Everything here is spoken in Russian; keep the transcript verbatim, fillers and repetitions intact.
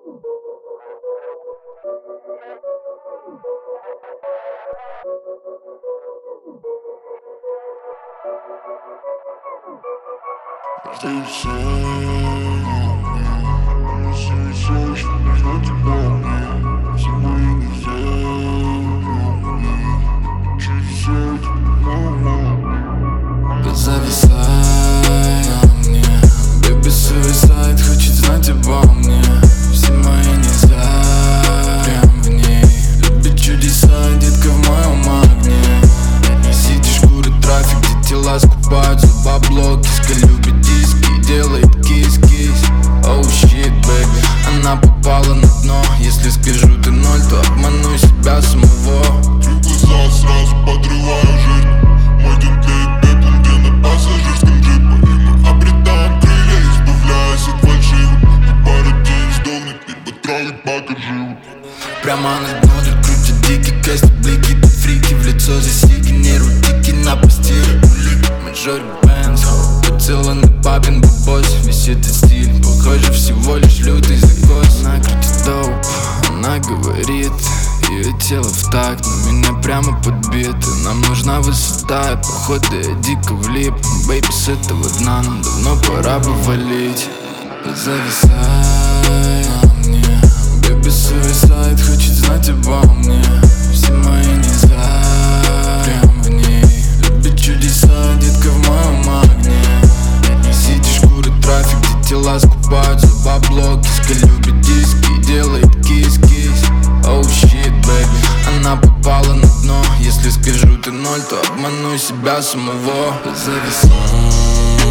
Зависай на мне, baby suicide хочет знать обо мне. Все мои нельзя, прям в ней. Любит чудеса, детка в моем огне. Сити шкуры, трафик, где тела скупаются в бабло. Киска любит диски, делает кис-кис. Oh shit, baby, она попала на дно. Если скажу ты ноль, то обману себя самого. Три глаза сразу подрываю жизнь. Мой день тлеет пеплом, где на пассажирском джипе. И мы обретаем крылья, избавляясь от фальшивых. И пару дней сдохнет, либо трогать пока живут. Прямо над мной крутят дикий кэст, блики, тут фрики. В лицо засики, нервы дики, на постели улик. Мажорик Бенз, поцелуй на папин бабос. Весь этот стиль, похоже, всего лишь лютый закос. Она крутит доуп, она говорит, ее тело в такт, но меня прямо подбито. Нам нужна высота, и походу я дико влип. Бэйби, с этого дна нам давно пора бы валить. Зависай на мне, baby suicide хочет знать обо мне. Все мои нельзя, прям в ней. Любит чудеса, детка в моем огне. Сити шкуры, трафик, где тела скупаются в бабло. Киска любит диски, делает кис-кис. Oh shit, baby, она попала на дно. Если скажу ты ноль, то обману себя самого. Зависай.